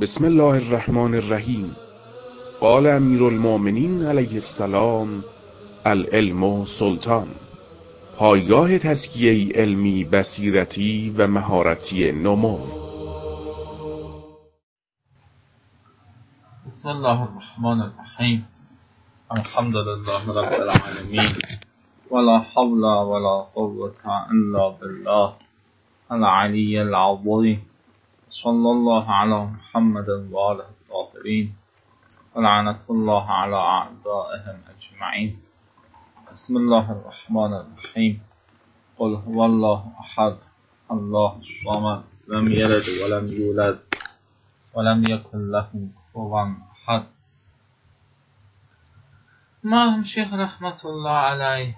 بسم الله الرحمن الرحیم. قال امیر المؤمنین علیه السلام: العلم سلطان. پایگاه تزکیه علمی، بصیرتی و مهارتی نمو. بسم الله الرحمن الرحیم. الحمد لله رب العالمین ولا حول ولا قوة الا بالله العلی العظیم. صلی الله علی محمد و آله الطاهرین و لعنة الله علی اعدائهم اجمعین. بسم الله الرحمن الرحیم. قل هو الله احد الله الصمد لم یلد ولم یولد ولم یکن له کفوا احد. مرحوم شیخ رحمت الله علیه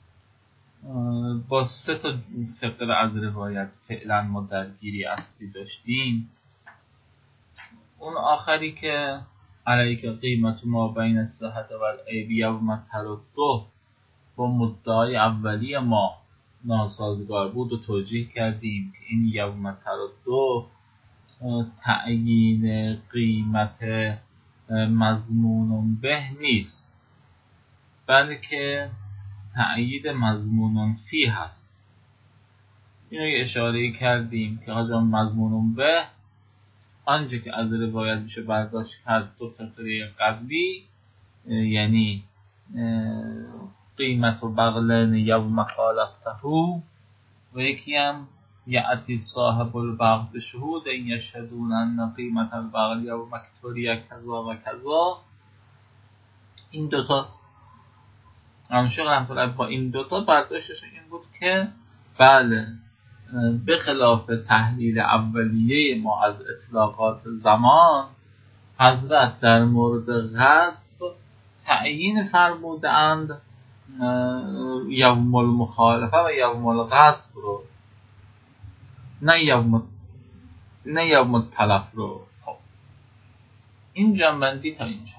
با 3 فقره از روایت فعلا ما درگیری اصلی داشتیم. اون آخری که علیک قیمت ما بین الصحت و العیب یوم تردو با مدعای اولی ما ناسازگار بود و توجیه کردیم که این یوم تردو تعیین قیمت مضمون به نیست، بلکه تأیید مضمون فی هست. اینو یه اشاره کردیم که آجام مضمون به آنچه که از روایت میشه برداشت کرد 2 فقره قبلی، یعنی قیمت و بغلن یوم خالفته و یکی هم یعتی صاحب البغل شهود این یشهدون ان قیمت البغل یوم مکتوریه کذا و کذا. این دوتاست. شیخ رحمت الله با این دوتا برداشتش این بود که بله، به خلاف تحلیل اولیه ما از اطلاقات زمان، حضرت در مورد غصب تعیین فرمودند یوم المخالفه و یوم الغصب رو، نه یوم التلف رو. خب این جنبندی تا اینجا.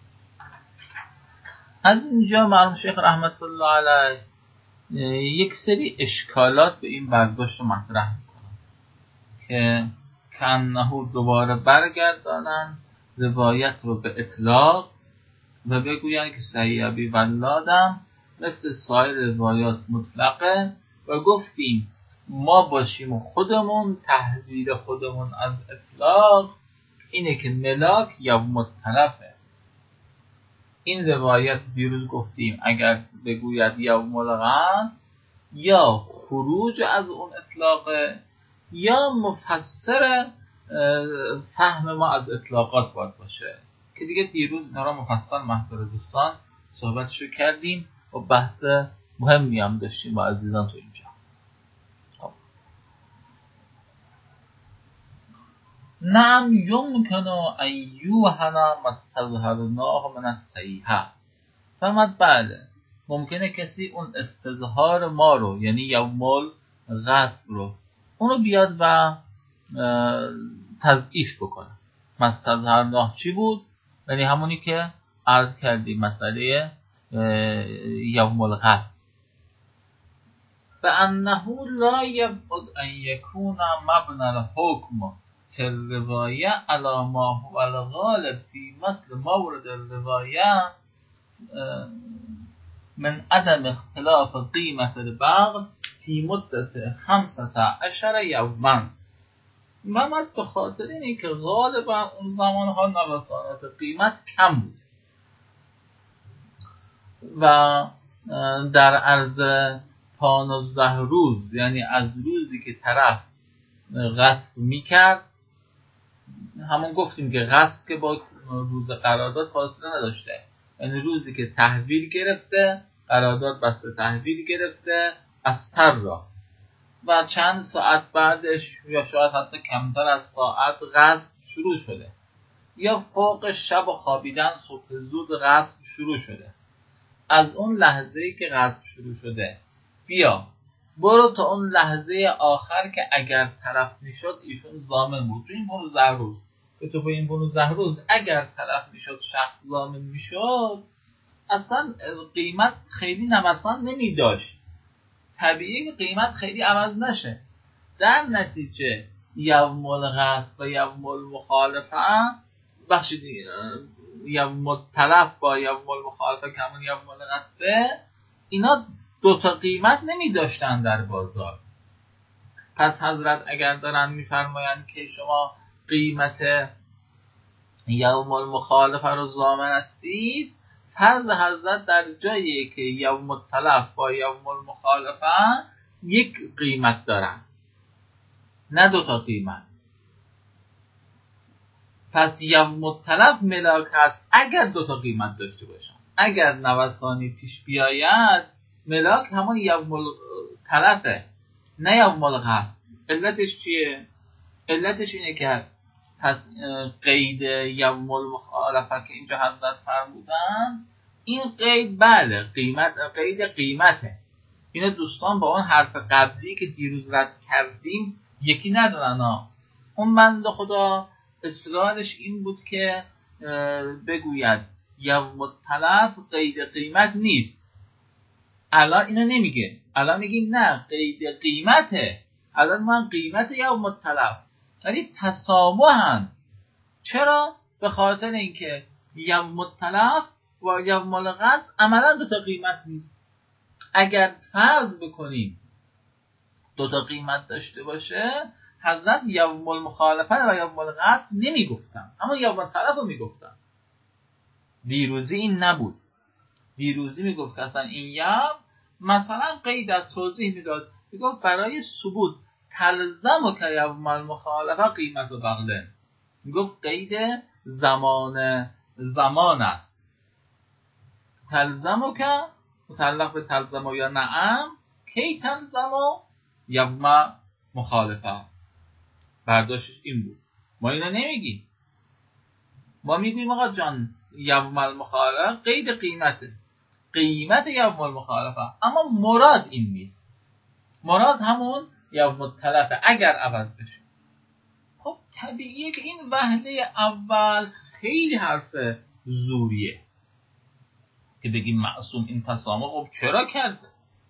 از اینجا مرحوم شیخ رحمت الله علیه یک سری اشکالات به این برداشت مطرح میکنن که کانه دوباره برگردانن روایت رو به اطلاق و بگوین که صحیح ابی ولادم مثل سایر روایات مطلقه و گفتیم ما باشیم و خودمون تحویل خودمون از اطلاق اینه که ملاک یوم التلفه. این روایت دیروز گفتیم اگر بگوید یوم الغصب یا خروج از اون اطلاقه یا مفسر فهم ما از اطلاقات باید باشه که دیگه دیروز اینا را مفصل محضر دوستان صحبتشو کردیم و بحث مهمی هم داشتیم با عزیزان تو اینجا. نعم یمکن ان یوهن ما استظهرناه من الصحیحه. فرمود بله، ممکنه کسی اون استظهار ما رو یعنی یوم الغصب رو اونو بیاد و تضعیف بکنه. ما استظهرناه چی بود؟ یعنی همونی که عرض کردیم مسئله یوم الغصب. فانه لا یبعد ان یکون مبنى الحکم فی الروایه علی ما هو الغالب فی مثل مورد الروایه من عدم اختلاف قیمت البغل فی مدت 15 یوما. محمد به خاطر اینه که غالبا اون زمانها نوسانات قیمت کم بود و در عرض 15 روز، یعنی از روزی که طرف غصب میکرد، همون گفتیم که غصب که با روز قرارداد فاصله نداشته، یعنی روزی که تحویل گرفته، قرارداد بسته تحویل گرفته از تر را و چند ساعت بعدش یا شاید حتی کمتر از ساعت غصب شروع شده، یا فوق شب و خوابیدن صبح زود غصب شروع شده. از اون لحظه‌ای که غصب شروع شده بیا برو تا اون لحظه آخر که اگر تلف میشد ایشون ضامن بود تو این 15 روز، که تو این 15 روز اگر تلف میشد شخص ضامن میشد، اصلا قیمت خیلی نوسان نمیداشت، طبیعیه که قیمت خیلی عوض نشه. در نتیجه یوم الغصب و یوم المخالفه یوم التلف با یوم المخالفه که همون یوم الغصبه، اینا دوتا قیمت نمی داشتن در بازار. پس حضرت اگر دارن میفرمایند که شما قیمت یوم المخالفه رو ضامن هستید، فرض حضرت در جایی که یوم التلف با یوم المخالفه یک قیمت دارن، نه دوتا قیمت. پس یوم التلف ملاک هست اگر دوتا قیمت داشته باشن. اگر نوسانی پیش بیاید ملاک همون یوم التلفه، نه یوم الغصب. علتش چیه؟ علتش اینه که پس قید یوم المخالفه که اینجا حضرت فرمودن، این قید بله قید قیمته. اینو دوستان با اون حرف قبلی که دیروز رد کردیم یکی ندارن ها. اون بنده خدا اصرارش این بود که بگوید یوم التلف قید قیمت نیست. الان اینو نمیگه، الان میگیم نه قید قیمته. الان من قیمت یوم التلف، یعنی تسامحن. چرا؟ به خاطر اینکه یوم التلف و یوم الغصب عملا دوتا قیمت نیست. اگر فرض بکنیم دوتا قیمت داشته باشه، حضرت یوم المخالفه و یوم الغصب نمیگفتن، اما یوم التلف رو میگفتن. دیروزی این نبود. دیروزی میگفت که اصلا این یوم مثلا قید از توضیح میداد، میگفت برای ثبوت تلزم که یوم المخالفه قیمت و بغله، میگفت قید زمان است. تلزم که متعلق به تلزم یا نعم، کی تلزم یوم مخالفه. برداشتش این بود. ما اینو نمیگیم، ما میگیم آقا جان یوم المخالفه قید قیمته، قیمت یوم المخالفه، اما مراد این نیست. مراد همون یوم التلفه اگر عوض بشه. خب طبیعیه که این وهله اول خیلی حرف زوریه که بگیم معصوم این تسامح. خب چرا کرده؟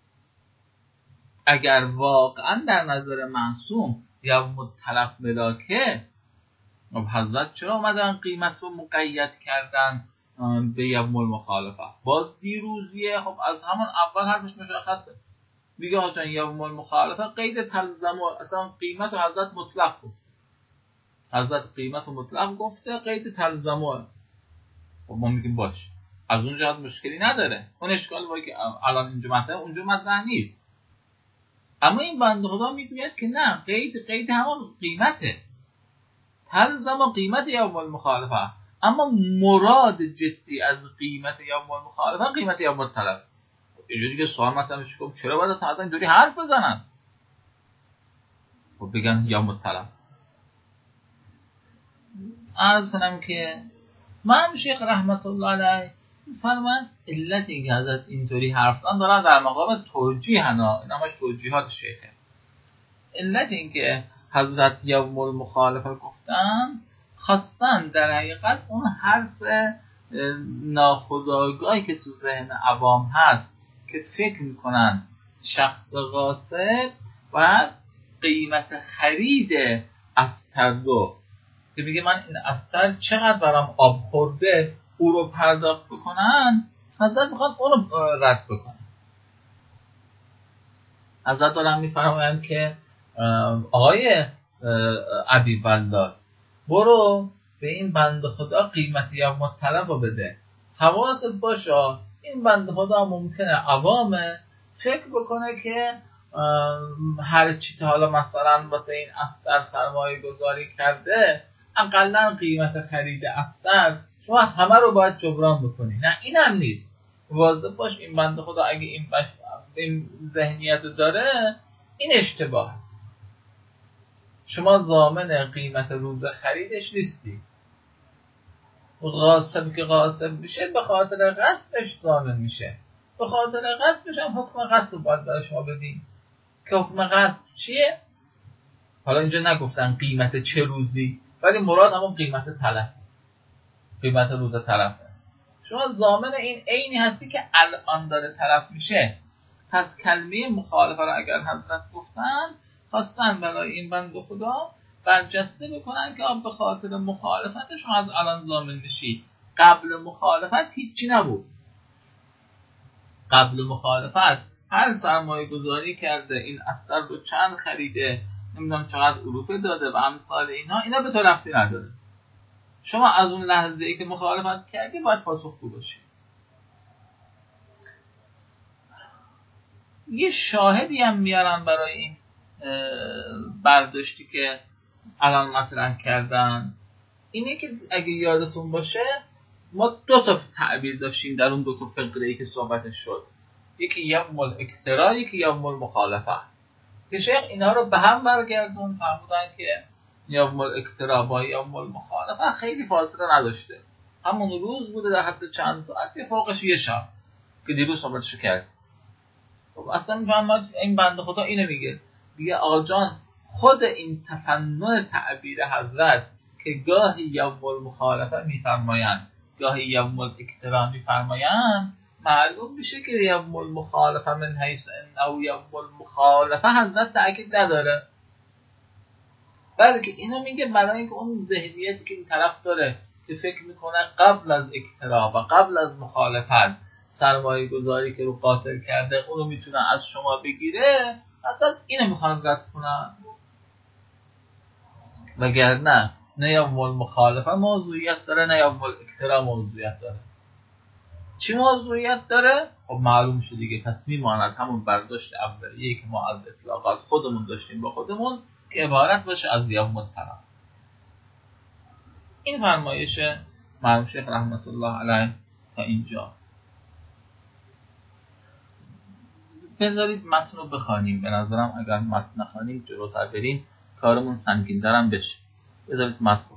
اگر واقعا در نظر معصوم یوم التلف ملاکه، خب حضرت چرا اومدن قیمت رو مقید کردن به یوم المخالفه؟ باز دیروزیه. خب از همون اول حرفش مشخصه، میگه ها جان یوم المخالفه قید تلزم، اصلا قیمت رو حضرت مطلق گفت. حضرت قیمت رو مطلق گفته، قید تلزمه. خب ما میگیم باش، از اون جهت مشکلی نداره. اون اشکال وای که الان اینجا مطرح اونجا مطرح نیست. اما این بنده خدا میگوید که نه، قید همون قیمته، تلزم و قیمت یوم المخالفه. اما مراد جدی از قیمت یوم المخالفه قیمت یوم التلف. اینجوری دیگه سوال مطرح میشه که چرا باید اصلا اینجوری حرف بزنن؟ خب بگن یوم التلف. عرض کنم که من شیخ رحمت الله علیه فرمان علت این که حضرت اینطوری حرف زدن دارن در مقام توجیه، این همش توجیهات شیخه. علت این که حضرت یوم المخالفه گفتن، خواستن در حقیقت اون حرف ناخودآگاهی که تو ذهن عوام هست که فکر میکنن شخص غاصب و قیمت خرید استر رو که میگه من این استر چقدر برام آب خورده او رو پرداخت بکنن، حضرت میخواد اون رو رد بکنن. حضرت دارن میفرمایند که آقای ابی بلال برو به این بنده خدا قیمت یوم التلف رو بده. حواست باشه این بنده خدا ممکنه عوامه فکر بکنه که هر چی تا حالا مثلا واسه این استر سرمایه گذاری کرده، اقلا قیمت خرید استر شما همه رو باید جبران بکنی. نه این هم نیست. واضح باش این بنده خدا اگه این ذهنیت داره، این اشتباهه. شما ضامن قیمت روز خریدش نیستی. غاصب که غاصب میشه به خاطر غصبش ضامن میشه. به خاطر غصبش هم حکم غصب باید برای شما بدین که حکم غصب چیه؟ حالا اینجا نگفتن قیمت چه روزی، ولی مراد همون قیمت تلف، قیمت روز تلفه. شما ضامن این عینی هستی که الان داره تلف میشه. پس کلمه مخالفه را اگر حضرت گفتن، خواستن برای این بنده خدا برجسته بکنن که به خاطر مخالفت شما از الان ضامن میشی. قبل مخالفت هیچی نبود. قبل مخالفت هر سرمایه گذاری کرده، این استر رو چند خریده، نمیدونم چقدر علوفه داده و امثال اینا به تو ربطی نداره. شما از اون لحظه ای که مخالفت کردی باید پاسخگو باشی. یه شاهدی هم میارن برای این برداشتی که الان مطرح کردن. اینه که اگه یادتون باشه ما دو تا تعبیر داشتیم در اون دو تا فقره‌ای که صحبتش شد، یکی یوم الاکترا، یکی یوم المخالفه، که شیخ اینا رو به هم برگردون فرمودن که یوم الاکترا با یوم المخالفه خیلی فاصله نداشته، همون روز بوده در حد چند ساعتی، فوقش یه شب که دیروز صحبتشو کرد. خب اصلا میفهمد این بنده خدا اینو میگه آقا جان، خود این تفنن تعبیر حضرت که گاهی یوم المخالفه میفرمایند گاهی یوم الاکترا میفرمایند، معلوم میشه که یوم المخالفه من حیث انه یوم المخالفه حضرت تأکید نداره، بلکه اینو میگه برای اینکه اون ذهنیتی که این طرف داره که فکر میکنه قبل از اکترا و قبل از مخالفت سرمایه گذاری که رو قاتل کرده اونو میتونه از شما بگیره، اصلا اینو میخوان رد کنن. وگرنه نه یوم المخالفه موضوعیت داره نه یوم الاکترا موضوعیت داره. چی موضوعیت داره؟ خب معلوم شد دیگه، پس میماند همون برداشت اولیه‌ای که ما از اطلاقات خودمون داشتیم با خودمون که عبارت باشه از یوم الطرف. این فرمایش مرحوم شیخ رحمت الله علیه تا اینجا. بذارید متن رو بخوانیم، به نظرم اگر متن نخوانیم جلوتر بریم کارمون سنگین‌تر هم بشه. بذارید متن رو.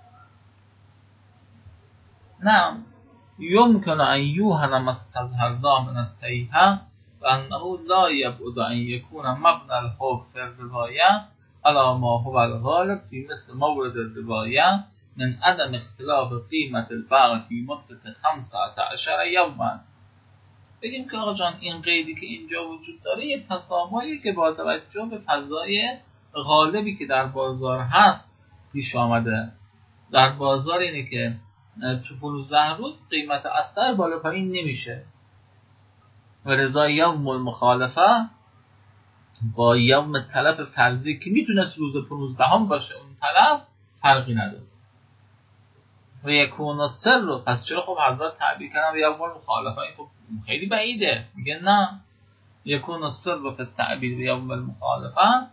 نه یمکن ان یوهن ما استظهرنا من الصیحه و انه لا یبعد ان یکون مبنی الحکم فی الروایه علی ما هو الغالب فی مثل مورد الروایه من عدم اختلاف قیمت البغل فی مدت 15 یوما. بگیم که آقا جان این قیدی که اینجا وجود داره یه تسامحی که با توجه به فضای غالبی که در بازار هست پیش آمده. در بازار اینه که تو 15 روز قیمت اثر بالا پایین نمیشه و رضا یوم المخالفه با یوم تلف فرضی که میتونست روز 15 هم باشه اون تلف فرقی نداره. و یکون السر رو پس چرا خب حضرت تعبیر کردن یوم المخالفه؟ این خب خیلی بعیده. میگه نه، یکون السر رو فی تعبیر یوم المخالفه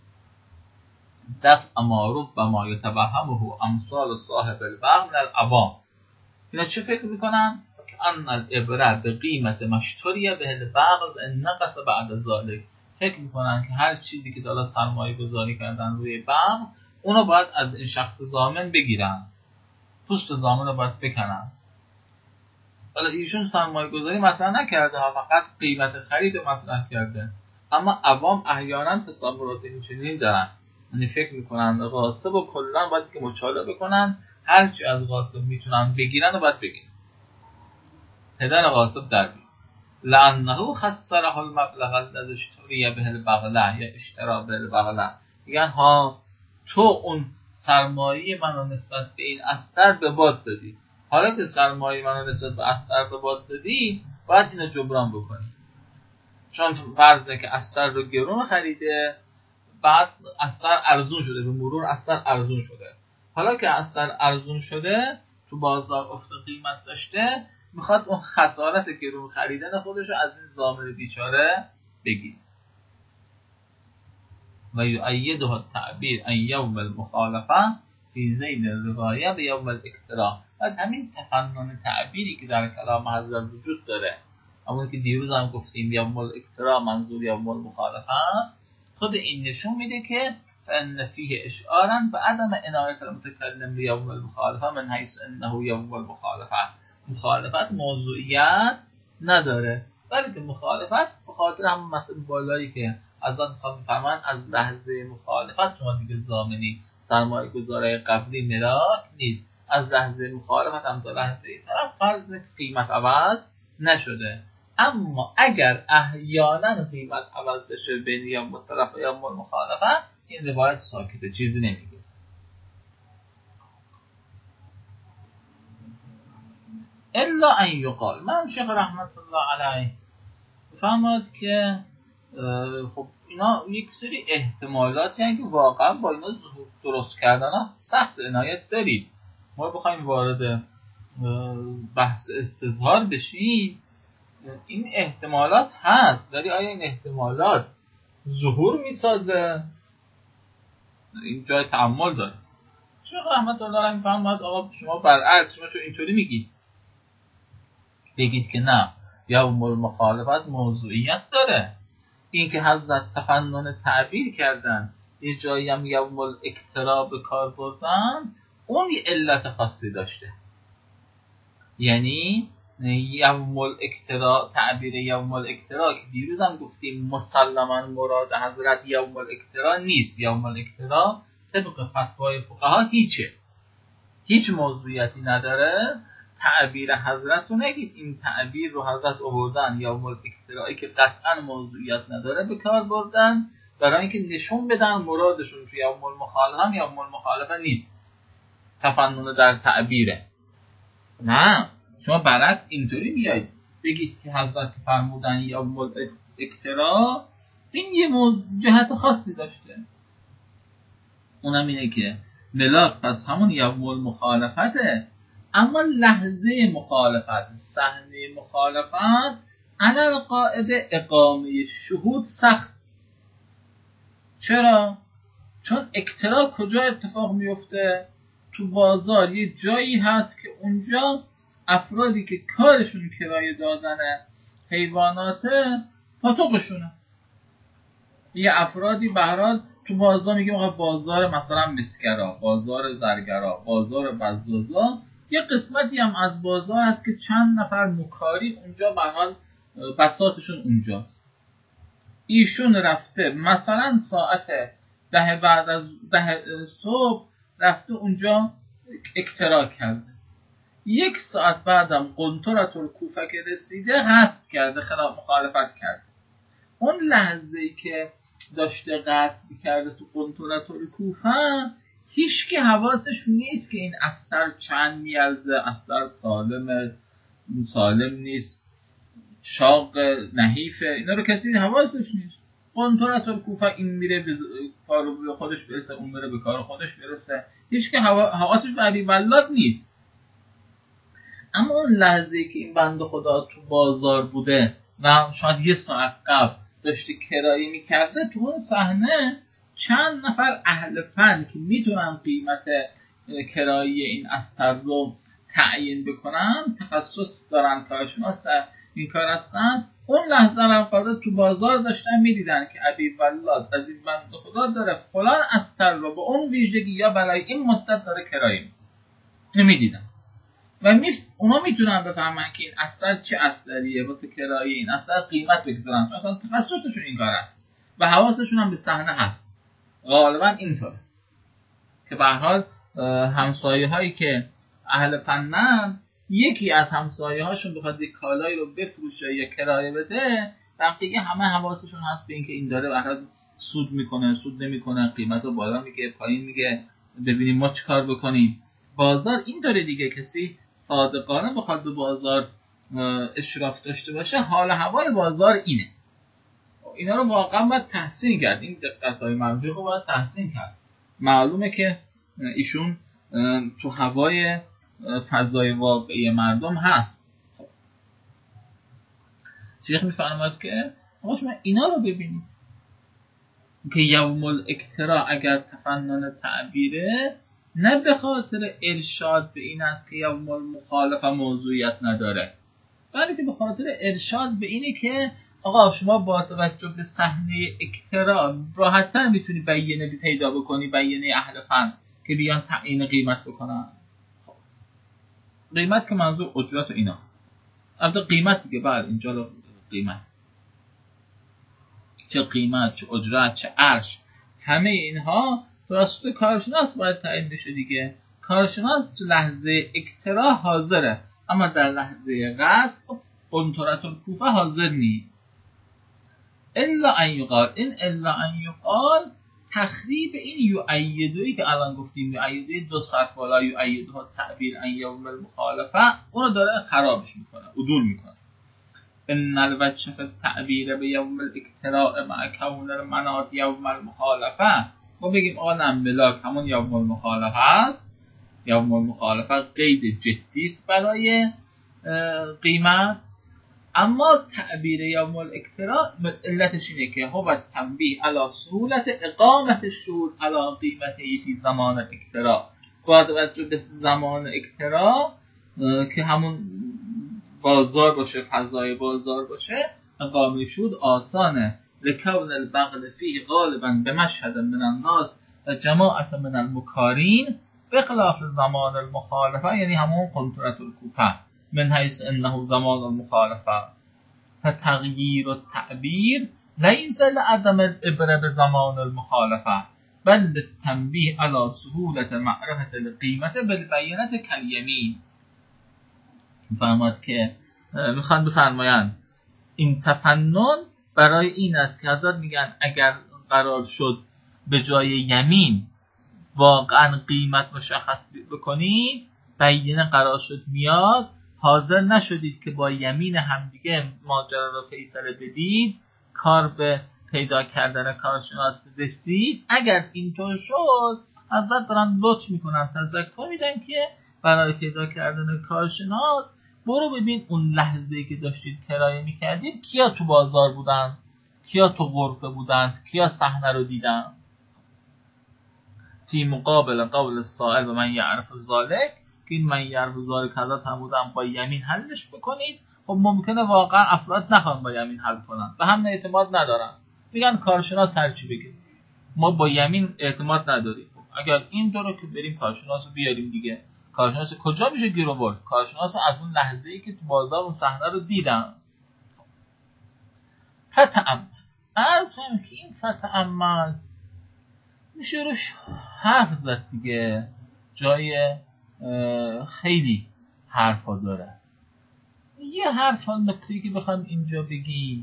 دفع ما ربما یتوهمه امثال صاحب البغل من العوام. اینا چه فکر میکنن؟ که ان العبره به قیمت مشتری به البغل و ان نقص بعد ذلك. فکر میکنن که هر چیزی که دالا سرمایه گذاری کردن روی بغل اونو باید از این شخص ضامن بگیرن، پوست ضامن رو باید بکنن. حالا ایشون سرمایه گذاری مطرح نکرده ها، فقط قیمت خرید رو مطرح کرده، اما عوام احیانا تصورات اینچنین دارن، یعنی فکر میکنن غاصب و کلا باید که مچاله بکنن، هرچی از غاصب میتونن بگیرن و باید بگیرن. پدر غاصب در بیاد لعنه خسره المبلغ الذی اشتری به البغله یا اشترا به البغله. میگن ها تو اون سرمایه منو نسبت به این استر به باد دادی، حالا که سرمایه منو نسبت به استر به باد دادی باید اینو جبران بکنی. چون فرض که استر رو گرون خریده، بعد استر ارزون شده، به مرور استر ارزون شده، حالا که استر ارزون شده تو بازار افت قیمت داشته، میخواد اون خسارت گرون خریدن خودش رو از این ضامن بیچاره بگیره. و یؤیده التعبیر ان یوم المخالفه فی ذیل الروایه به یوم الاکترا. و همین تفنن تعبیری که در کلام حضرت وجود داره، همون که دیروز هم گفتیم یوم الاکترا منظور یوم المخالفه است، خود این نشون میده که فان فیه اشعارا به عدم عنایت المتکلم بیوم المخالفه من حیث انه یوم المخالفه. مخالفت موضوعیت نداره، بلکه مخالفت به خاطر همون متن بالایی که حضرت فرمان از لحظه مخالفت شما دیگه ضامنی، سرمایه گذاره قبلی ملاک نیست، از لحظه مخالفت هم تا لحظه طرف فرض که قیمت عوض نشده. اما اگر احیانا قیمت عوض بشه بین یوم الطرف و یوم المخالفه، این روایت ساکته، چیزی نمیگه. الا ان یقال. من شیخ رحمت الله علیه فرمود که خب اینا یک سری احتمالاتی هستند که واقعا با اینا درست کردن سخت عنایت دارید. ما بخوایم وارد بحث استظهار بشیم این احتمالات هست، ولی آیا این احتمالات ظهور میسازه؟ این جای تأمل داره. شیخ رحمت الله علیه میفرماید آقا شما برعکس، شما چون اینطوری بگید که نه یوم المخالفت موضوعیت داره. این که حضرت تفنن تعبیر کردن یه جایی هم یوم الاکترا به کار بردن اون یه علت خاصی داشته. یعنی یوم الاکترا، تعبیر یوم الاکترا که دیروز هم گفتیم مسلما مراد حضرت یوم الاکترا نیست. یوم الاکترا طبق فتوای فقها هیچ موضوعیتی نداره. تعبیر حضرت رو نگید این تعبیر رو حضرت آوردن یوم الاکترایی که قطعا موضوعیت نداره به کار بردن برای اینکه نشون بدن مرادشون تو یوم المخالفه یوم المخالفه نیست، تفنن در تعبیره. نه، شما برعکس اینطوری بیاید بگید که حضرت که فرمودن یوم الاکترا این یه جهت خاصی داشته، اونم اینه که ملاک پس همون یوم المخالفته، اما لحظه مخالفت، صحنه مخالفت علی قاعده اقامه شهود سخت. چرا؟ چون اکترا کجا اتفاق میفته؟ تو بازار یه جایی هست که اونجا افرادی که کارشون کرایه دادن حیوانات پاتوقشونه. یه افرادی به هر حال تو بازار میگه آقا بازار مثلا مسگرا، بازار زرگرا، بازار بزازا، یه قسمتی هم از بازار هست که چند نفر مکاری اونجا به هر حال بساطشون اونجاست. ایشون رفته مثلا ساعت 10 بعد از 10 صبح رفته اونجا اکترا کرده، 1 ساعت بعدم قنطرة الکوفه که رسیده غصب کرده، خلاف مخالفت کرده. اون لحظه‌ای که داشته غصب کرده تو قنطرة الکوفه هیچ که حواسش نیست که این استر چند میارزه، استر سالم نیست، شاق نحیفه، اینا رو کسی حواسش نیست. قنطرة الکوفه این میره به کار خودش برسه، اون میره به کار خودش برسه، هیچ که حواسش به ابی ولاد نیست. اما اون لحظه‌ای که این بنده خدا تو بازار بوده و شاید 1 ساعت قبل داشته کرایه میکرده، تو اون صحنه چند نفر اهل فن که میتونن قیمت کرایه این استر رو تعیین بکنن، تخصص دارن، کارشناس این کار هستن، اون لحظه هم تو بازار داشتن میدیدن که ابی ولاد از این بنده خدا داره فلان استر رو با اون ویژگی یا برای این مدت داره کرایه میدیدن و اونا میتونن بفهمن که این استر چه استریه، واسه کرایه این استر قیمت بگذارن، چون اصلا تخصصشون این کار است و حواسشون هم به صحنه هست. غالبا اینطوره که به هر حال همسایه هایی که اهل فنن، یکی از همسایه هاشون بخواد یک کالایی رو بفروشه یا کرایه بده، وقتی که همه حواسشون هست به اینکه این داره به هر حال سود میکنه، سود نمیکنه، قیمت رو بالا میگه، پایین میگه، ببینیم ما چی کار بکنیم. بازار این داره دیگه، کسی صادقانه بخواد به بازار اشراف داشته باشه، حال هوای بازار اینه. اینا رو واقعا باید تحسین کرد، این دقت‌های منفی رو باید تحسین کرد. معلومه که ایشون تو هوای فضای واقعی مردم هست. خب شیخ میفرماید که آقا شما اینا رو ببینید که یوم الاکترا اگر تفنن تعبیره، نه به خاطر ارشاد به این است که یوم المخالفه موضوعیت نداره، بلکه به خاطر ارشاد به اینه که آقا شما با توجه به صحنه اکترا راحت‌تر میتونی بیانه پیدا بکنی، بیانه اهل فن که بیان تعیین قیمت بکنن. قیمت که منظور اجرت و اینا، البته قیمت دیگه، بعد اینجا قیمت، چه قیمت، چه اجرت، چه عرش، همه اینها توسط کارشناس باید تعیین بشه دیگه. کارشناس تو لحظه اکترا حاضره، اما در لحظه غصب قنطرة الکوفه حاضر نیست. الا ان یقال، این الا ان یقال تخریب این یؤیدویی که الان گفتیم، یؤیدوی 2 ساعت بالا، یؤیدوها تعبیر ان یوم المخالفه، اونو داره خرابش میکنه، عدول میکنه. ان الوجه فی التعبیر به یوم الاکتراء مع کون المناط یوم المخالفه، ما بگیم آقا نمبلاک همون یوم المخالفه است. یوم المخالفه قید جدی است برای قیمت، اما تعبیر یوم الاکتراء علتش اینه که هو تنبیه علی سهولت اقامت الشهود علی قیمته فی زمان الاکتراء، با توجه به زمان اکتراء که همون بازار باشه، فضای بازار باشه، اقامه شهود آسانه. لکون البغل فیه غالبا به مشهد من الناس و جماعت من المکارین بخلاف زمان المخالفه، یعنی همون قنطرة الکوفه، من حیث انه زمان المخالفه فتغییر التعبیر لیس لعدم الابره بزمان المخالفه بل للتنبیه علی سهولت معرفت القیمت بالبینت کالیمین. میفرماد که میخوان بفرمایند این تفنن برای این است که حضرت میگن اگر قرار شد به جای یمین واقعا قیمت مشخص بکنید، بینه قرار شد میاد، حاضر نشدید که با یمین همدیگه ماجرا رو فیصله بدید، کار به پیدا کردن کارشناس رسید. اگر اینطور شد، حضرت دارن لطف میکنن، تذکر میدن که برای پیدا کردن کارشناس برو ببین اون لحظه‌ای که داشتید کرایه میکردید کیا تو بازار بودن، کیا تو غرفه بودند، کیا صحنه رو دیدن. فی مقابل قول السائل و من یعرف ذالک، که این من یعرف ذالک حضرت هم بودن با یمین حلش بکنید. خب ممکنه واقعا افراد نخوان با یمین حل کنن و هم اعتماد ندارن، میگن کارشناس هرچی بگه، ما با یمین اعتماد نداریم. اگر این دوره که بریم کارشناس رو بیاریم دیگه. کارشناس کجا میشه گیر آورد؟ کارشناس از اون لحظه‌ای که تو بازار اون صحنه رو دیدن. فتأمل، عرض کنم که این فتأمل میشه روش حرف زد دیگه، جای خیلی حرفا داره. یه حرف نکته‌ای که بخوام اینجا بگیم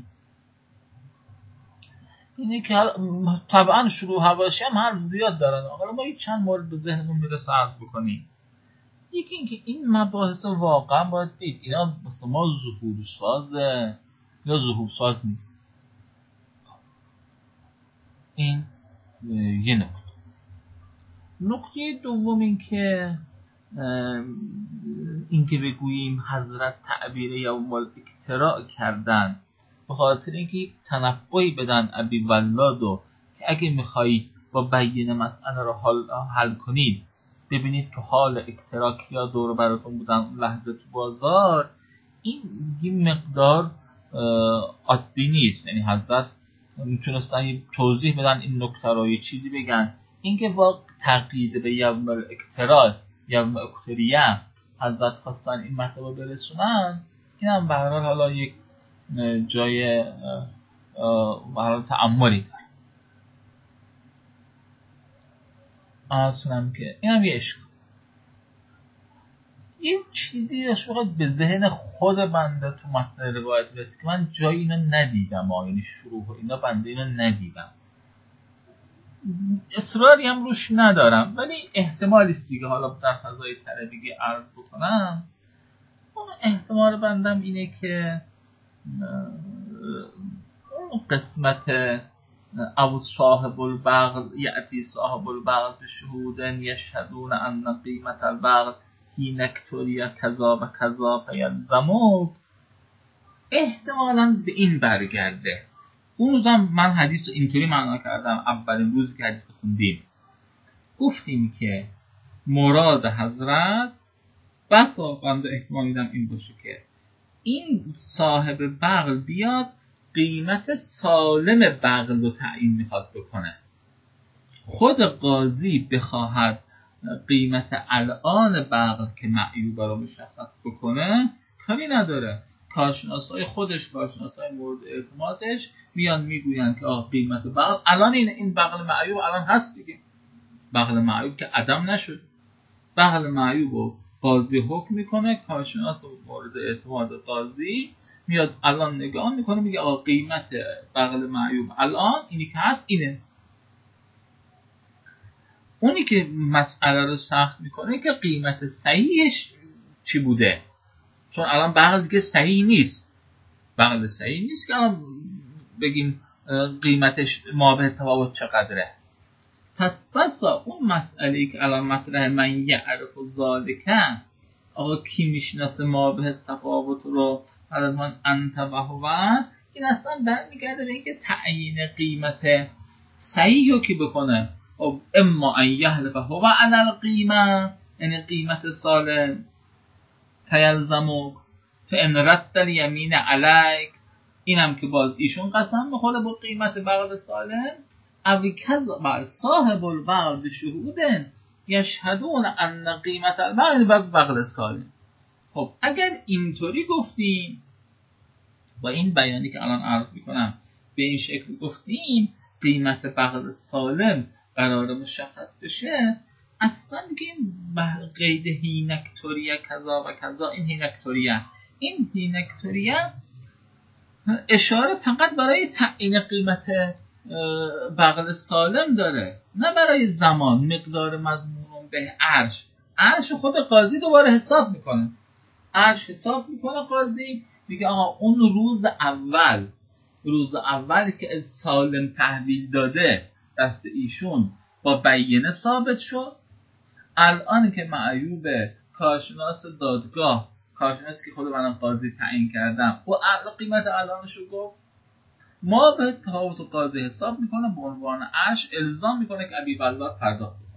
اینه که طبعا شروع حواشی هم حرف زیاد دارن، حالا ما چند مورد به ذهنمون میرسه عرض بکنیم. یکی این که این مباحث واقعا باید دید اینا مثل ما ظهور سازه یا ظهور ساز نیست. این یه نکته دوم این که بگوییم حضرت تعبیر یوم الاکتراء کردن به خاطر اینکه تنبهی بدن ابی ولادو که اگه میخوایی با بیان مسئله رو حل کنید، ببینید تو حال اکتراء کیا دور براتون بودن اون لحظه تو بازار. این یه مقدار عادی نیست، یعنی حضرت میتونستن توضیح بدن این نکته رو، یه چیزی بگن. اینکه با تقیید به یوم الاکتراء، یوم اکتریه حضرت خواستن این مطلب برسونن، این هم به هر حال حالا یک جای به هر حال تأملی داره. اصلا که این هم یه اشکال، یه چیزی اشکال به ذهن خود بنده تو متن روایت رسید که من جایی اینو ندیدم، یعنی شروع اینا بنده اینو ندیدم، اصراری هم روش ندارم، ولی احتمالی است دیگه حالا در فضای طلبگی عرض بکنم. اون احتمال بندم اینه که اون قسمت او صاحب البغل یأتی صاحب البغل به شهود یشهدون ان قیمت البغل حین اکتوری کذا و کذا فیلزمو، احتمالاً به این برگرده. اون روزم من حدیث رو اینطوری معنا کردم، اولین روز که حدیث خوندیم گفتیم که مراد حضرت بسا بنده احتمال میدم این باشه که این صاحب بغل بیاد قیمت سالم بغل رو تعیین میخواد بکنه، خود قاضی بخواهد قیمت الان بغل که معیوب رو مشخص بکنه کاری نداره. کارشناسای خودش، کارشناسای مورد اعتمادش میان میگوین که قیمت بغل الان این بغل معیوب الان هست دیگه، بغل معیوب که عدم نشد، بغل معیوب رو قاضی حکم میکنه، کارشناس مورد اعتماد قاضی میاد الان نگاه میکنه میگه قیمت بغل معیوب الان اینی که هست اینه. اونی که مسئله رو سخت میکنه که قیمت صحیحش چی بوده، چون الان بغل دیگه صحیح نیست، بغل صحیح نیست که الان بگیم قیمتش مابه تفاوت چقدره. پس بسا اون مسئله که الان مطرح من یعرف و ذالکه، آقا کی میشناسه مابه تفاوت رو، حضرتان انت و هو، این اصلا برمیگرده به اینکه تعیین قیمت صحیح رو کی بکنه. اما ان یحلف هو علی القیمه، یعنی قیمت سالم، فیلزمک فان رد الیمین علیک، اینم که باز ایشون قسم میخوره با قیمت بغل سالم، او کذب صاحب البغل شهود یشهدون ان قیمت البغل سالم. خب اگر اینطوری گفتیم، با این بیانی که الان عرض میکنم به این شکل گفتیم قیمت بغل سالم قرار مشخص بشه، اصلا میگیم قید هینکتوریه کذا و کذا، این هینکتوریه اشاره فقط برای تعیین قیمت بغل سالم داره، نه برای زمان. مقدار مضمون به عرش خود قاضی دوباره حساب میکنه، عرش حساب میکنه قاضی، میگه آقا اون روز اول که سالم تحویل داده دست ایشون با بیانه ثابت شد، الان که معیوب کارشناس دادگاه، کارشناسی که خود من قاضی تعیین کردم و قیمت الانشو گفت، ما به تفاوت قاضی حساب میکنه، به عنوان عرش الزام میکنه که ابی والله پرداخت بکنه.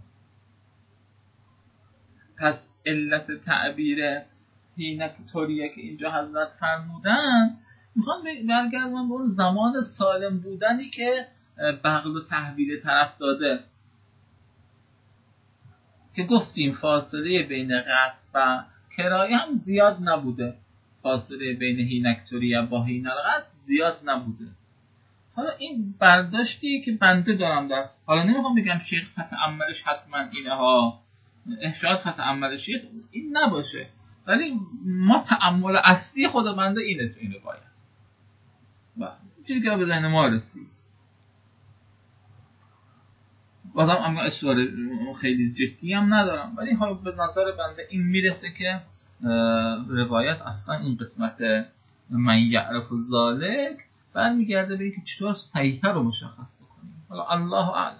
پس علت تعبیر هینکتوریه که اینجا حضرت فرمودن، میخوان برگردن به اون زمان سالم بودنی که بغل و تحویل طرف داده، که گفتیم فاصله بین غصب و کرایه هم زیاد نبوده، فاصله بین هینکتوریه با هین الغصب زیاد نبوده. حالا این برداشتیه که بنده دارم در، حالا نمیخوام بگم شیخ فتعملش حتما اینه ها، شاید فتعمل شیخ این نباشه، ولی ما تعمل اصلی خود بنده اینه تو اینو باید و چیزی که به ذهن ما رسید. بازم اما اصرار خیلی جدی هم ندارم، ولی حالا به نظر بنده این میرسه که روایت اصلا این قسمت من یعرف و ذالک برمیگرده به اینکه چطور صحیحه رو مشخص بکنیم. حالا الله اعلم.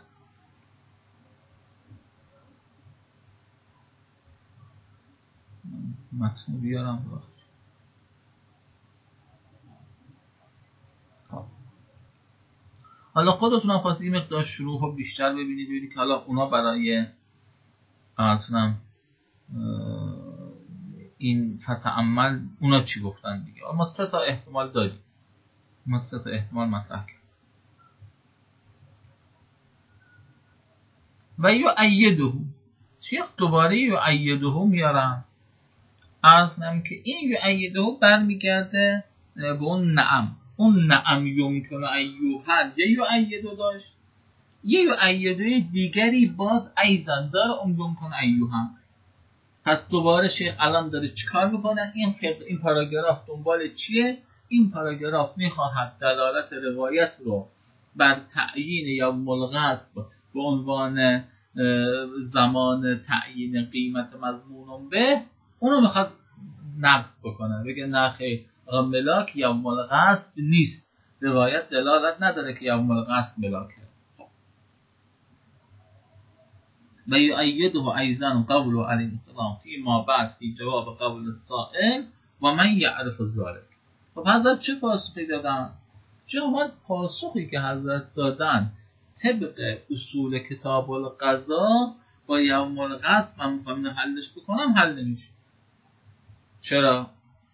متن بیارم باید. خب حالا خودتون هم خواستید این مقدار شروح رو بیشتر ببینید که حالا اونا برای اصلا این فتعمل اونا چی گفتن دیگه. ما 3 تا احتمال داریم، ما 3 تا احتمال مطرح کردیم. و یؤیده، شیخ دوباره یؤیده میارم، عرض کنم که این یؤیده برمیگرده به اون نعم. اون نعم یمکن ایوهل یه یؤیده داشت، یه یؤیده دیگری باز ایزن داره اون یمکن ایوهل. پس دوباره شیخ الان داره چیکار میکنن؟ این پاراگراف دنبال چیه؟ این پاراگراف میخواهد دلالت روایت رو بر تعیین یوم الغصب به عنوان زمان تعیین قیمت مضمون به اونو میخواد نقص بکنه، بگه نه خیر ملاک یوم الغصب نیست، روایت دلالت نداره که یوم الغصب ملاکه. و یؤیده ایضا قول علیه السلام فیما بعد فی جواب قول السائل و من یعرف ذلک. خب حضرت چه پاسخی دادن؟ چون پاسخی که حضرت دادن طبق اصول کتاب القضا با یوم الغصب من میخوام حلش بکنم حل نمیشه. چرا؟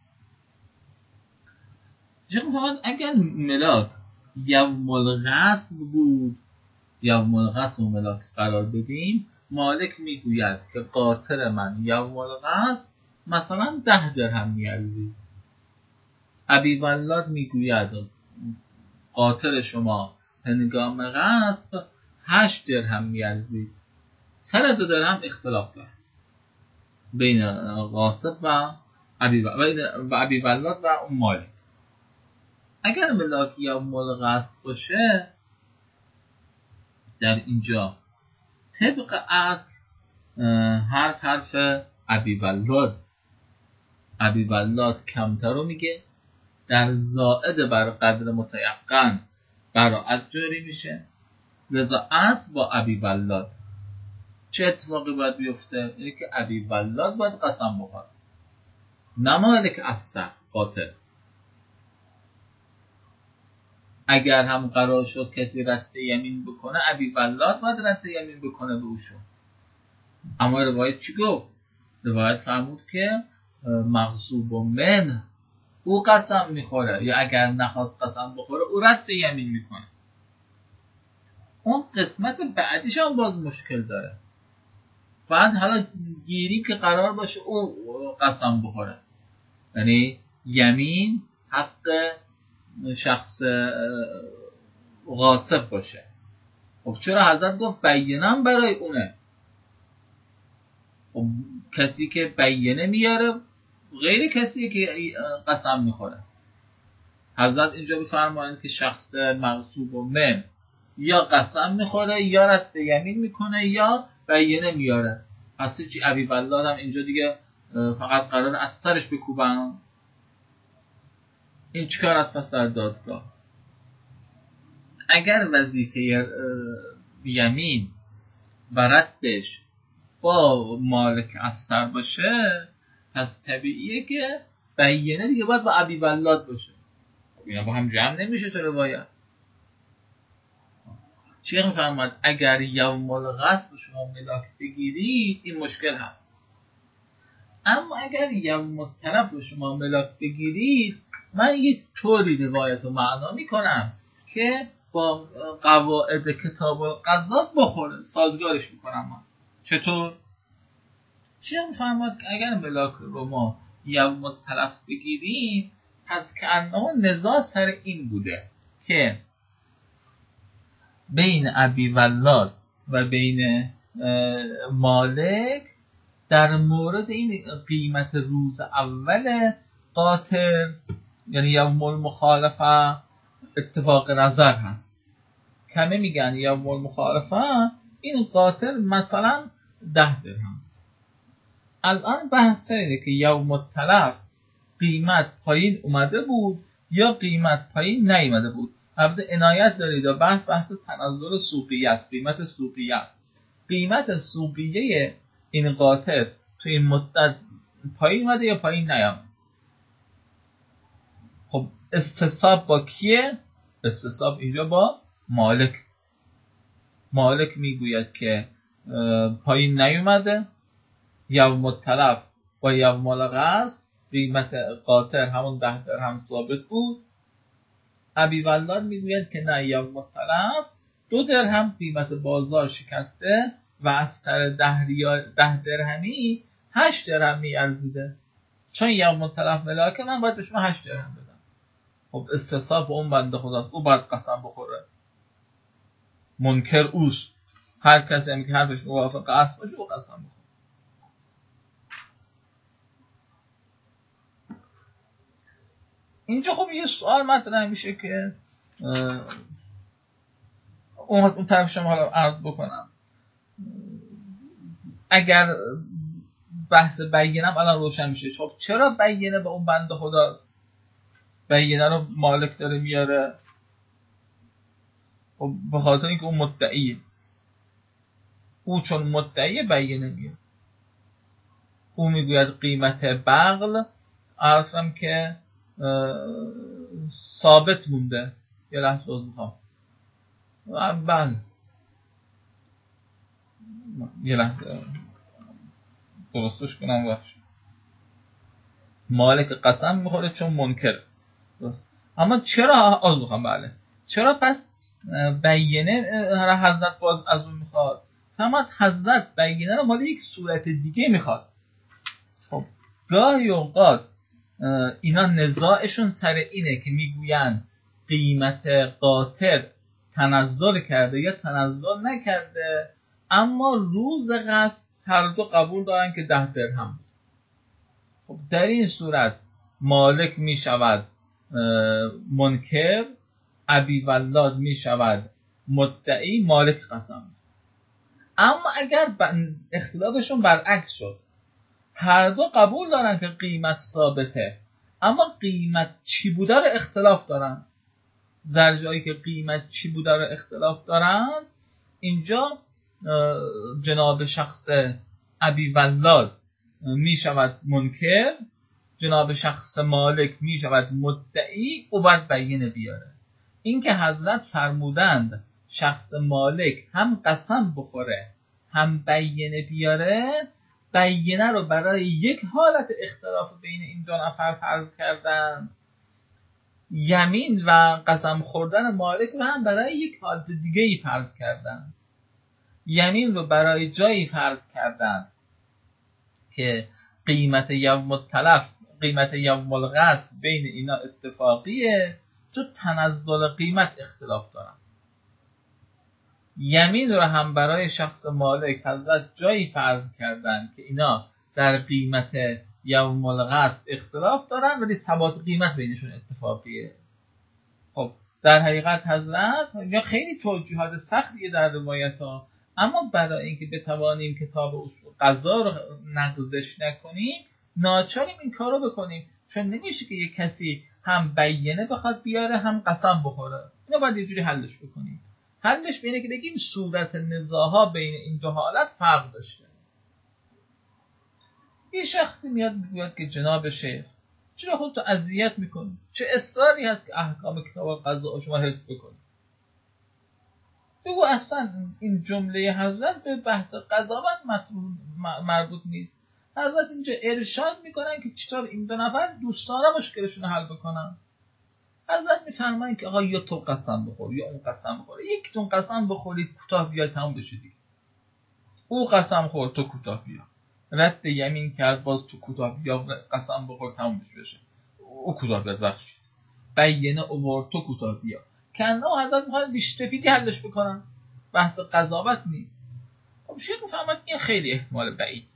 چون اگر ملاک یوم الغصب بود، یوم الغصب و ملاک قرار بدیم، مالک میگوید که قاطر من یوم الغصب مثلا 10 درهم میارزید، ابی ولاد میگوید قاطر شما هنگام غصب 8 درهم میارزید. سر 2 درهم اختلاف داره بین غاصب و ابی ولاد و اون مالک. اگر ملاک یوم الغصب باشه، در اینجا طبق اصل حرف ابی ولاد کمتر رو میگه، در زائد بر قدر متیقن براعت جاری میشه، لذا اصل با ابی ولاد. چه اتفاقی باید بیفته؟ اینه که ابی ولاد باید قسم بخوره، نه مالک اصل قاتل. اگر هم قرار شد کسی رد یمین بکنه، ابی ولاد باید رد یمین بکنه به اوشون. اما روایت چی گفت؟ روایت فرمود که مغصوب من او قسم میخوره، یا اگر نخواست قسم بخوره او رد یمین میکنه. اون قسمت بعدیش هم باز مشکل داره. بعد حالا گیری که قرار باشه او قسم بخوره، یعنی یمین حق شخص غاصب باشه. خب چرا حضرت گفت بینم برای اونه؟ خب کسی که بینه میاره غیر کسی که قسم میخوره. حضرت اینجا بفرمایند که شخص مغصوب و من یا قسم میخوره یا رد یمین میکنه یا بینه میاره. پس چی ابی ولاد هم اینجا دیگه فقط قرار از سرش بکوبن؟ این چیکار است پس در دادگاه؟ اگر وظیفه یمین و ردش با مالک اصغر باشه، پس طبیعیه که بینه دیگه باید با ابی ولاد باشه. اینا با هم جمع نمیشه تو روایت. شیخ میفرماید اگر یوم الغصب شما ملاک بگیرید این مشکل هست، اما اگر یوم التلف شما ملاک بگیرید، من یه طوری روایت رو معنا میکنم که با قواعد کتاب القضا بخوره، سازگارش میکنم. من چطور؟ شیخ میفرماید که اگر ملاک رو ما یوم التلف بگیریم، پس که انما نزاع سر این بوده که بین ابی ولاد و بین مالک در مورد این قیمت روز اول قاطر، یعنی یوم المخالفه، اتفاق نظر هست. کمه میگن یوم المخالفه این قاطر مثلا 10 درهم. الان بحث اینه که یوم التلف قیمت پایین اومده بود یا قیمت پایین نیومده بود. البته عنایت دارید و بحث تنزل سوقیه است، قیمت سوقیه است. قیمت سوقیه این قاطر تو این مدت پایین اومده یا پایین نیامده. خب استصحاب با کیه؟ استصحاب اینجا با مالک. مالک میگوید که پایین نیومده، یوم التلف با یوم الغصب قیمت قاطر همون 10 درهم ثابت بود. ابی ولاد میگوید که نه، یوم التلف 2 درهم قیمت بازار شکسته و از سر 10 درهمی 8 درهم میارزیده. چون یوم التلف ملاکه، من باید به شما 8 درهم بدم. خب استصحاب اون بنده خداست، او باید قسم بخوره. منکر اوست. هر کسی هم که حرفش موافق اصل باشه او قسم بخوره. اینجا خب یه سوال مطرح میشه که اون طرف شما حالا عرض بکنم. اگر بحث بینم الان روشن میشه، خب چرا بینه به اون بنده خداست؟ بینه رو مالک داره میاره. خب به خاطر اینکه اون مدعیه، او چون مدعیه بینه میاره. او میگوید قیمت بغل عرضم که ثابت مونده. یه لحظه از میخوام بله یه لحظه درستش کنم. باش مالک قسم میخوره چون منکر. اما چرا از میخوام بله چرا پس بینه حضرت باز از اون میخواد؟ فهمت حضرت بینه رو مال یک صورت دیگه میخواد. خب گاهی اوقات اینا نزاعشون سر اینه که میگوین قیمت قاطر تنزل کرده یا تنزل نکرده، اما روز قصد هر دو قبول دارن که 10 درهم. خب در این صورت مالک می شود منکر، ابی ولاد می شود مدعی، مالک قسم. اما اگر اختلافشون برعکس شد، هر دو قبول دارن که قیمت ثابته اما قیمت چی بوده رو اختلاف دارن، در جایی که قیمت چی بوده رو اختلاف دارن، اینجا جناب شخص ابی ولاد می شود منکر، جناب شخص مالک می شود مدعی، او باید بینه بیاره. این که حضرت فرمودند شخص مالک هم قسم بخوره هم بینه بیاره، بینه رو برای یک حالت اختلاف بین این دو نفر فرض کردن، یمین و قسم خوردن مالک رو هم برای یک حالت دیگه ای فرض کردن. یمین رو برای جایی فرض کردن که قیمت یوم التلف، قیمت یوم الغصب بین اینا اتفاقیه، تو تنزل قیمت اختلاف دارن. یمین رو هم برای شخص مالک حضرت جایی فرض کردن که اینا در قیمت یوم الغصب اختلاف دارن ولی ثبات قیمت بینشون اتفاقیه. خب در حقیقت حضرت یا خیلی توجیهات سختیه در روایت ها، اما برای اینکه بتوانیم کتاب اصول قضا رو نقضش نکنیم ناچاریم این کار رو بکنیم، چون نمیشه که یک کسی هم بینه بخواد بیاره هم قسم بخوره. اینو باید یه جوری حلش بکنیم. حلش بینه که بگیم صورت نزاها بین این دو حالت فرق داشته. یه شخصی میاد میگوید که جناب شیخ چرا خودتو اذیت میکنی؟ چه اصراری هست که احکام کتاب قضا شما حفظ بکنی؟ بگو اصلا این جمله حضرت به بحث قضاوت مربوط نیست. حضرت اینجا ارشاد میکنن که چطور این دو نفر دوستانه مشکلشون رو حل بکنن. حضرت میفرماین که آقا یا تو قسم بخور یا اون قسم بخوره، یکیتون قسم بخورید کوتاه بیاید تموم بشه دیگه. او قسم خورد تو کوتاه بیا، رد یمین کرد باز تو کوتاه بیا قسم بخور تموم بشه، او کوتاه بیاد بخشید، بینه اوورد تو کوتاه بیا. کنه حضرت میخواد ریش سفیدی حلش بکنن، بحث قضاوت نیست. خب شیخ میفرماید این خیلی احتمال بعیدیه.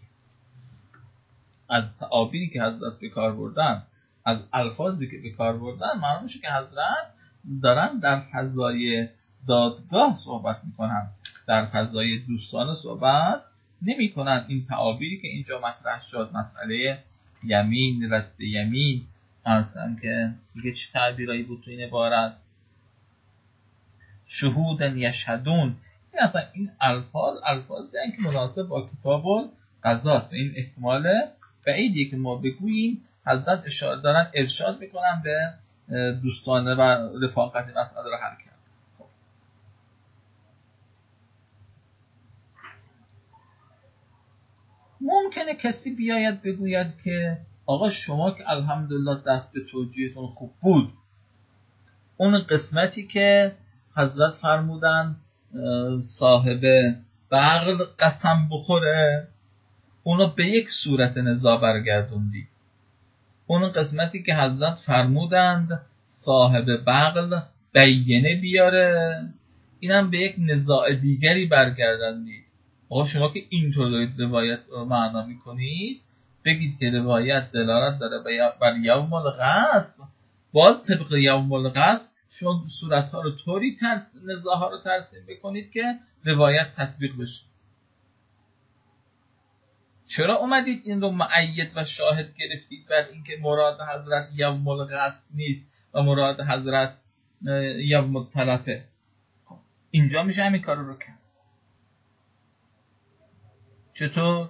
از تعابیری که حضرت به کار بردن، از الفاظی که به کار بردن، معلوم میشه که حضرت دارن در فضای دادگاه صحبت میکنن، در فضای دوستانه صحبت نمیکنن. این تعابیری که اینجا مطرح شد، مسئله یمین، رد یمین، اصلا که دیگه چه تعبیرایی بود تو این عبارت، شهودن یشهدون، این اصلا این الفاظی هستند که مناسب با کتاب قضاست. این احتمال بعیدیه که ما بگوییم حضرت ارشاد میکنن به دوستانه و رفاقت مسئله رو حل کرد. خب. ممکنه کسی بیاید بگوید که آقا شما که الحمدلله دست به توجیهتون خوب بود، اون قسمتی که حضرت فرمودن صاحب بغل قسم بخوره، اونو به یک صورت نزاع برگردوندی. اون قسمتی که حضرت فرمودند صاحب بغل بینه بیاره، اینم به یک نزاع دیگری برگردوندی. آقا شما که اینطور روایت معنا میکنید، بگید که روایت دلالت داره بر یوم الغصب، باید طبق یوم الغصب شما صورتها رو طوری نزاع ها رو ترسیم بکنید که روایت تطبیق بشه. چرا اومدید این رو مؤید و شاهد گرفتید بر اینکه مراد حضرت یوم الغصب نیست و مراد حضرت یوم التلفه؟ اینجا میشه همین کار رو کرد. چطور؟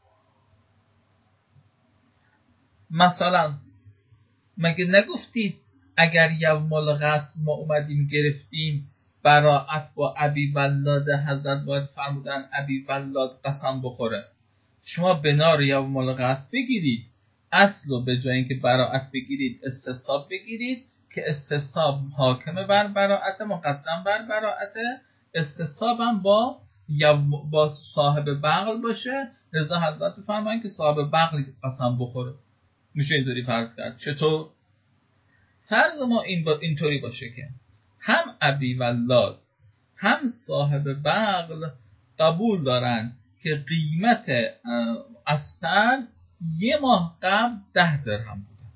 مثلا مگه نگفتید اگر یوم الغصب ما اومدیم گرفتیم براءت با ابی ولاد، حضرت باید فرمودن ابی ولاد قسم بخوره، شما بنار یوم الغصب بگیرید، اصل به جای اینکه براءت بگیرید استصحاب بگیرید که استصحاب حاکم بر براءت، مقدم بر براءت، استصحاب هم با صاحب بغل باشه، لذا حضرت فرمایند که صاحب بغل قسم بخوره. میشه اینطوری فرض کرد. چطور؟ فرض ما اینطوری باشه که هم ابی ولاد هم صاحب بغل قبول دارن که قیمت استر 1 ماه قبل 10 درهم بوده.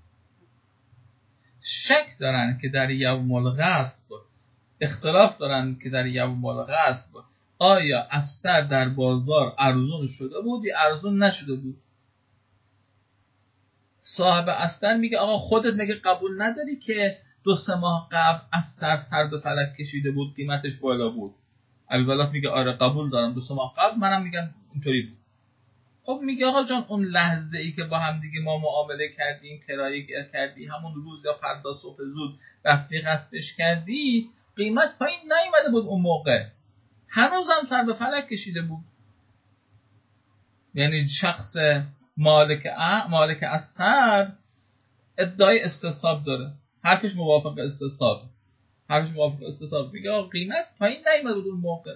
شک دارن که در یوم الغصب، اختلاف دارن که در یوم الغصب آیا استر در بازار ارزون شده بود یا ارزون نشده بود؟ صاحب استر میگه آقا خودت مگه قبول نداری که 2-3 ماه قبل استر سر به فلک کشیده بود، قیمتش بالا بود؟ ابوالفضل میگه آره قبول دارم 2-3 ماه قبل منم میگم اینطوری بود. خب میگه آقا جان اون لحظه ای که با هم دیگه ما معامله کردیم، کرایه کردی، همون روز یا فردا صبح زود رفتی غصبش کردی، قیمت پایین نیومده بود اون موقع، هنوزم سر به فلک کشیده بود. یعنی شخص مالک استر ادعای استصحاب داره، حرفش موافق استصحاب، میگه آقا قیمت پایین نیومده بود اون موقع،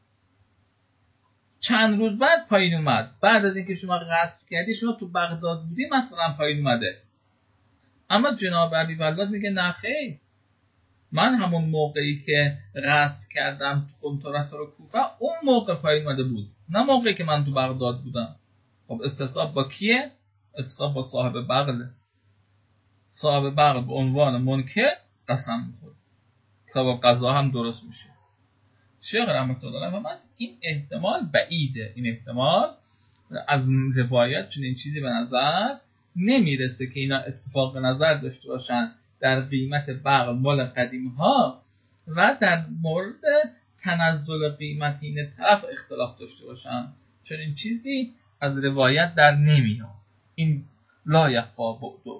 چند روز بعد پایین اومد، بعد از اینکه شما غصب کردی، شما تو بغداد بودی مثلا پایین اومده. اما جناب ابوالفضل میگه نه خیر، من همون موقعی که غصب کردم تو کنتراتور کوفه اون موقع پایین اومده بود، نه موقعی که من تو بغداد بودم. خب استصحاب با کیه؟ استصحاب با صاحب بغله. صاحب بغل به عنوان منکر قسم میخوره که با قضا هم درست میشه. شیخ رحمت الله علیه فرمود این احتمال بعیده، این احتمال از روایت چنین چیزی به نظر نمیرسه که اینا اتفاق نظر داشته باشن در قیمت بغل مال قدیم ها و در مورد تنزل قیمت این طرف اختلاف داشته باشن، چنین چیزی از روایت در نمیاد. این لا یخفا بعدو.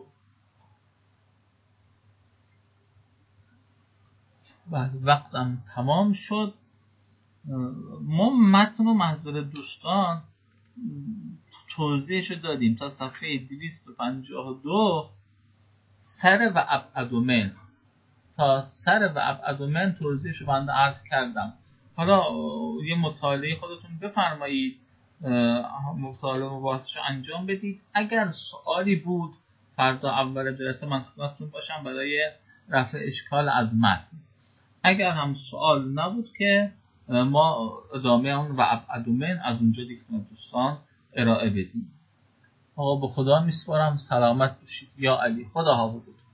بعد وقتم تمام شد. ما متن و محضر دوستان توضیحشو دادیم تا صفحه 252 سر و ابعد من، تا سر و ابعد من توضیحشو بنده عرض کردم. حالا یه مطالعه خودتون بفرمایید، مطالعه مباحثشو انجام بدید. اگر سوالی بود فردا اول جلسه من خدمتتون باشم برای رفع اشکال از متن. اگر هم سوال نبود که ما ادامه اون و ابعد من از اونجا دیگه دوستان ارائه بدیم. آقا به خدا میسپارم، سلامت باشید. یا علی، خدا حافظتون.